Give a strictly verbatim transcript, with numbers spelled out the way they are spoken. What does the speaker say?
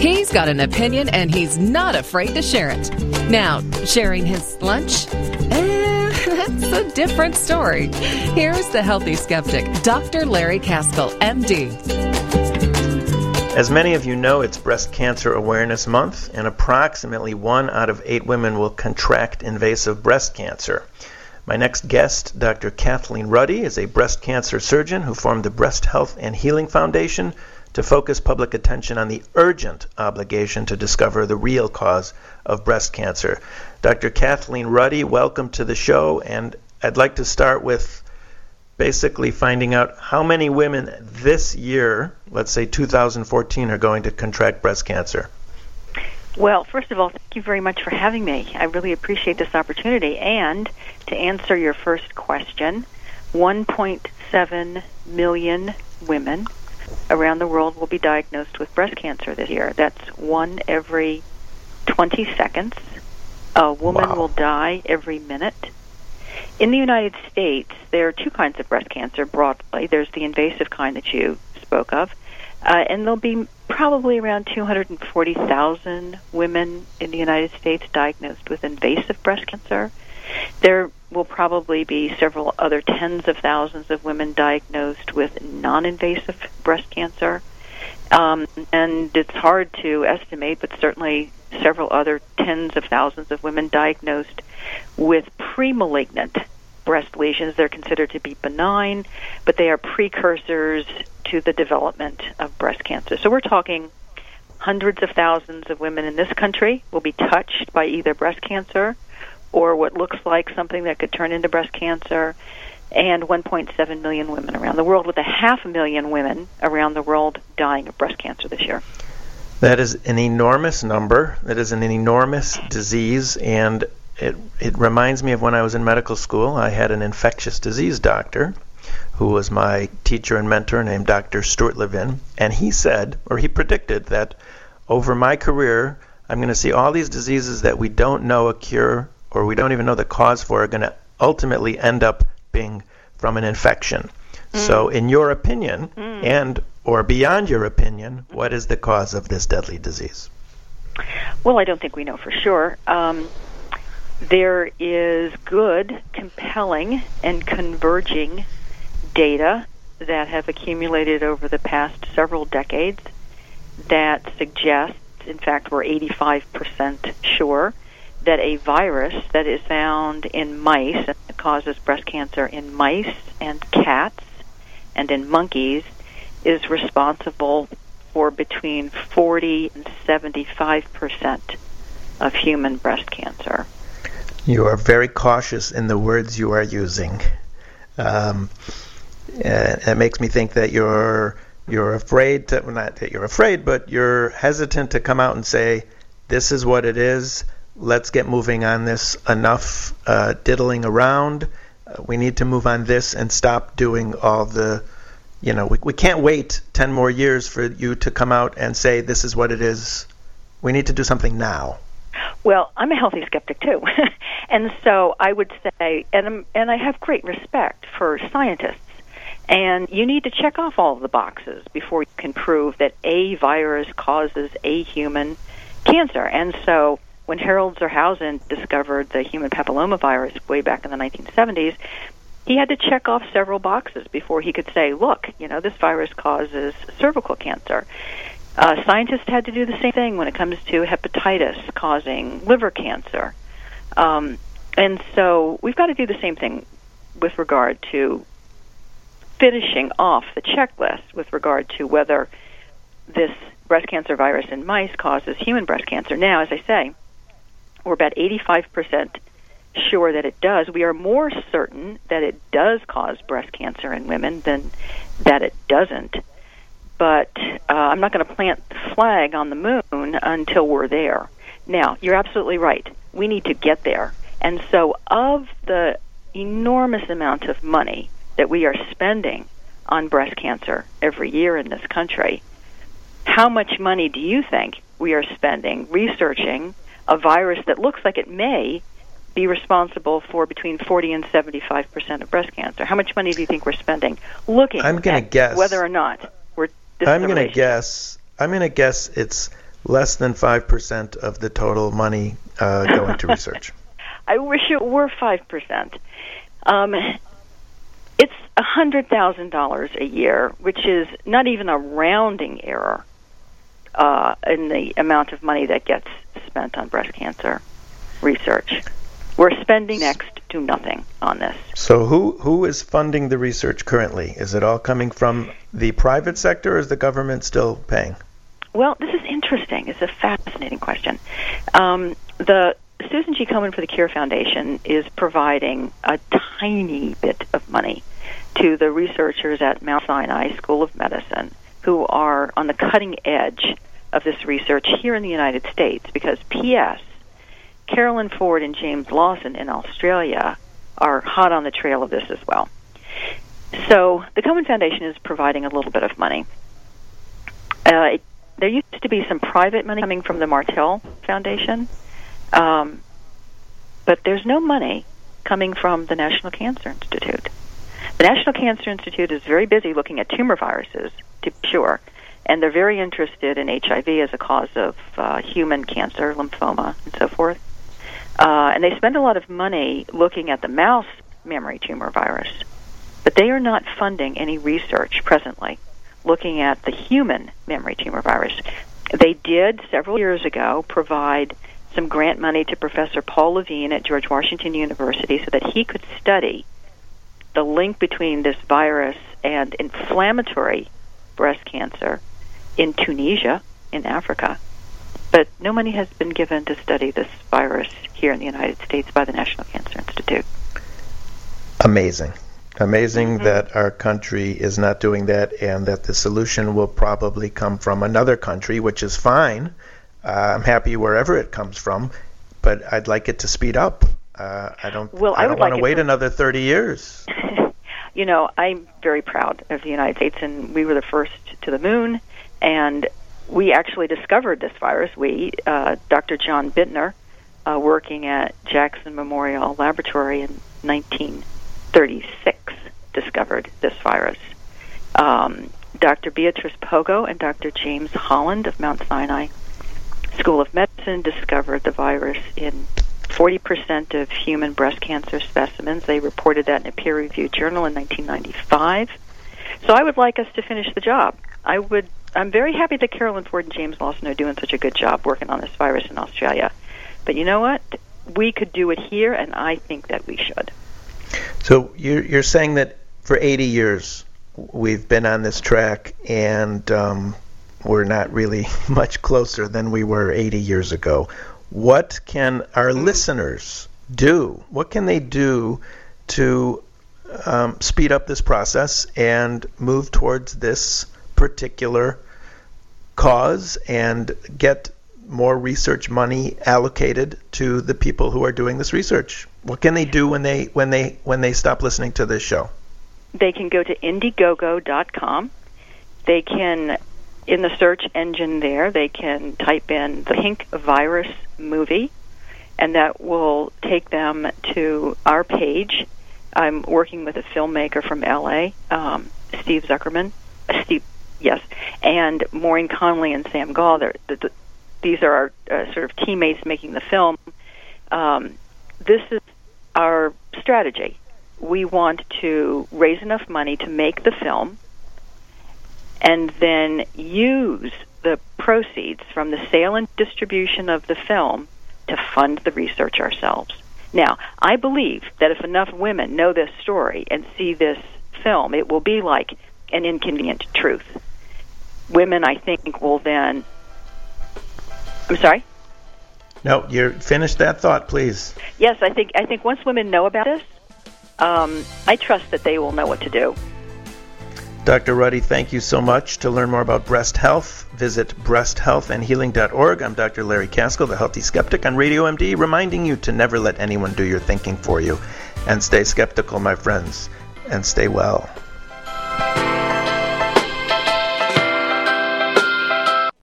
He's got an opinion, and he's not afraid to share it. Now, sharing his lunch? Eh, that's a different story. Here's the healthy skeptic, Doctor Larry Kaskel, M D. As many of you know, it's Breast Cancer Awareness Month, and approximately one out of eight women will contract invasive breast cancer. My next guest, Doctor Kathleen Ruddy, is a breast cancer surgeon who formed the Breast Health and Healing Foundation to focus public attention on the urgent obligation to discover the real cause of breast cancer. Doctor Kathleen Ruddy, welcome to the show, and I'd like to start with basically finding out how many women this year, let's say two thousand fourteen, are going to contract breast cancer. Well, first of all, thank you very much for having me. I really appreciate this opportunity. And to answer your first question, one point seven million women around the world will be diagnosed with breast cancer this year. That's one every twenty seconds. A woman Wow. will die every minute. In the United States, there are two kinds of breast cancer broadly. There's the invasive kind that you spoke of, uh, and there'll be probably around two hundred forty thousand women in the United States diagnosed with invasive breast cancer. There will probably be several other tens of thousands of women diagnosed with non-invasive breast cancer. Um, and it's hard to estimate, but certainly several other tens of thousands of women diagnosed with pre-malignant breast lesions. They're considered to be benign, but they are precursors to the development of breast cancer. So we're talking hundreds of thousands of women in this country will be touched by either breast cancer or what looks like something that could turn into breast cancer, and one point seven million women around the world, with a half a million women around the world dying of breast cancer this year. That is an enormous number. That is an enormous disease, and it it reminds me of when I was in medical school. I had an infectious disease doctor who was my teacher and mentor named Doctor Stuart Levin, and he said, or he predicted, that over my career, I'm going to see all these diseases that we don't know a cure or we don't even know the cause for are going to ultimately end up being from an infection. Mm. So in your opinion, mm. and or beyond your opinion, what is the cause of this deadly disease? Well, I don't think we know for sure. Um, there is good, compelling, and converging data that have accumulated over the past several decades that suggests, in fact, we're eighty-five percent sure, that a virus that is found in mice and causes breast cancer in mice and cats and in monkeys is responsible for between forty and seventy-five percent of human breast cancer. You are very cautious in the words you are using. Um, uh, it makes me think that you're you're afraid to, well, not that you're afraid, but you're hesitant to come out and say, this is what it is. Let's get moving on this. Enough uh, diddling around. Uh, we need to move on this and stop doing all the, you know, we, we can't wait ten more years for you to come out and say this is what it is. We need to do something now. Well, I'm a healthy skeptic too. And so I would say, and, I'm, and I have great respect for scientists, and you need to check off all of the boxes before you can prove that a virus causes a human cancer. And so when Harold Zerhausen discovered the human papillomavirus way back in the nineteen seventies, he had to check off several boxes before he could say, look, you know, this virus causes cervical cancer. Uh, scientists had to do the same thing when it comes to hepatitis causing liver cancer. Um, and so we've got to do the same thing with regard to finishing off the checklist with regard to whether this breast cancer virus in mice causes human breast cancer. Now, as I say, we're about eighty-five percent sure that it does. We are more certain that it does cause breast cancer in women than that it doesn't. But uh, I'm not going to plant the flag on the moon until we're there. Now, you're absolutely right. We need to get there. And so of the enormous amount of money that we are spending on breast cancer every year in this country, how much money do you think we are spending researching a virus that looks like it may be responsible for between forty and seventy-five percent of breast cancer? How much money do you think we're spending looking I'm gonna at guess, whether or not we're I'm going to guess I'm going to guess it's less than five percent of the total money uh, going to research. I wish it were five percent. Um, it's one hundred thousand dollars a year, which is not even a rounding error uh, in the amount of money that gets spent on breast cancer research. We're spending next to nothing on this. So who who is funding the research currently? Is it all coming from the private sector, or is the government still paying? Well, this is interesting. It's a fascinating question. Um, the Susan G. Komen for the Cure Foundation is providing a tiny bit of money to the researchers at Mount Sinai School of Medicine who are on the cutting edge of this research here in the United States, because P S Carolyn Ford and James Lawson in Australia are hot on the trail of this as well. So the Komen Foundation is providing a little bit of money. Uh, it, there used to be some private money coming from the Martell Foundation, um, but there's no money coming from the National Cancer Institute. The National Cancer Institute is very busy looking at tumor viruses, to be sure, and they're very interested in H I V as a cause of uh, human cancer, lymphoma, and so forth. Uh, and they spend a lot of money looking at the mouse memory tumor virus, but they are not funding any research presently looking at the human memory tumor virus. They did, several years ago, provide some grant money to Professor Paul Levine at George Washington University so that he could study the link between this virus and inflammatory breast cancer in Tunisia, in Africa. But no money has been given to study this virus here in the United States by the National Cancer Institute. Amazing. Amazing mm-hmm. that our country is not doing that, and that the solution will probably come from another country, which is fine. Uh, I'm happy wherever it comes from, but I'd like it to speed up. Uh, I don't, well, I, I don't would want like to wait to... another thirty years. You know, I'm very proud of the United States, and we were the first to the moon, and we actually discovered this virus. We, uh, Doctor John Bittner, uh, working at Jackson Memorial Laboratory in nineteen thirty-six, discovered this virus. Um, Doctor Beatrice Pogo and Doctor James Holland of Mount Sinai School of Medicine discovered the virus in forty percent of human breast cancer specimens. They reported that in a peer-reviewed journal in nineteen ninety-five. So I would like us to finish the job. I would. I'm very happy that Carolyn Ford and James Lawson are doing such a good job working on this virus in Australia. But you know what? We could do it here, and I think that we should. So you're, you're saying that for eighty years we've been on this track, and um, we're not really much closer than we were eighty years ago. What can our mm-hmm. listeners do? What can they do to um, speed up this process and move towards this particular cause and get more research money allocated to the people who are doing this research? What can they do when they when they when they stop listening to this show? They can go to Indiegogo dot com. They can, in the search engine there, they can type in the Pink Virus movie, and that will take them to our page. I'm working with a filmmaker from L A, um, Steve Zuckerman. Steve, yes, and Maureen Connolly and Sam Gall. They're, the, the, these are our uh, sort of teammates making the film. Um, this is our strategy. We want to raise enough money to make the film and then use the proceeds from the sale and distribution of the film to fund the research ourselves. Now, I believe that if enough women know this story and see this film, it will be like an Inconvenient Truth. Women, I think, will then... I'm sorry? No, you finish that thought, please. Yes, I think I think once women know about this, um, I trust that they will know what to do. Doctor Ruddy, thank you so much. To learn more about breast health, visit breast health and healing dot org. I'm Doctor Larry Kaskel, the Healthy Skeptic on Radio M D, reminding you to never let anyone do your thinking for you. And stay skeptical, my friends, and stay well.